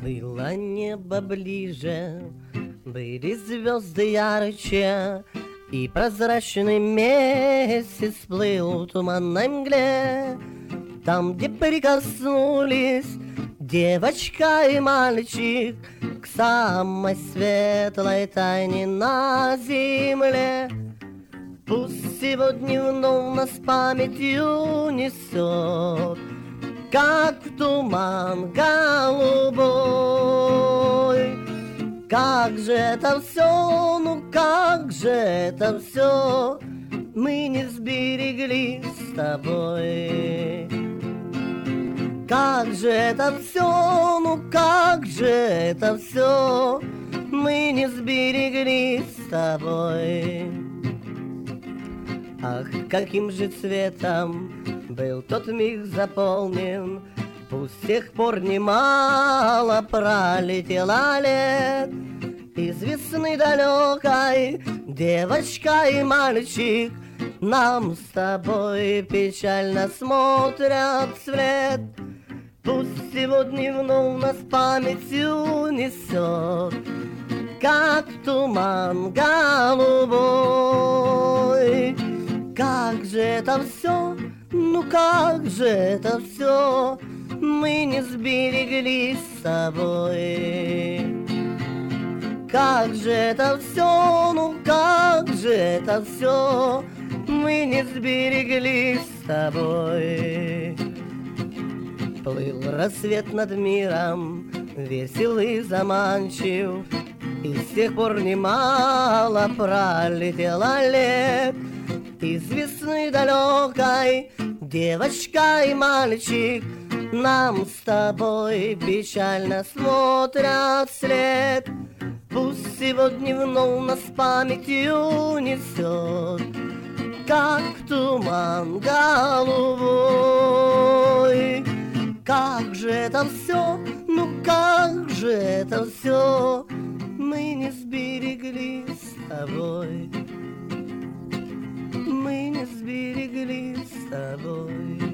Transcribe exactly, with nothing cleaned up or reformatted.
Плыло небо ближе, были звезды ярче, и прозрачный месяц плыл в туманной мгле. Там, где прикоснулись девочка и мальчик к самой светлой тайне на земле, пусть сегодня вновь нас памятью несет, как в туман голубой. Как же это все, ну как же это все мы не сберегли с тобой. Как же это все, ну как же это все мы не сберегли с тобой. Ах, каким же цветом был тот миг заполнен, пусть с тех пор немало пролетело лет. Из весны далекой девочка и мальчик нам с тобой печально смотрят вслед. Пусть сегодня вновь нас памятью несет, как туман голубой. Как же это все, ну как же это все мы не сберегли с собой. Как же это все, ну как же это все мы не сберегли с тобой. Плыл рассвет над миром, весел и заманчив, и с тех пор немало пролетело лет. Из весны далекой девочка и мальчик нам с тобой печально смотрят вслед. Пусть сегодня вновь нас памятью несет, как туман голубой. Как же это все, ну как же это все мы не сберегли с тобой. Мы не сберегли с тобой.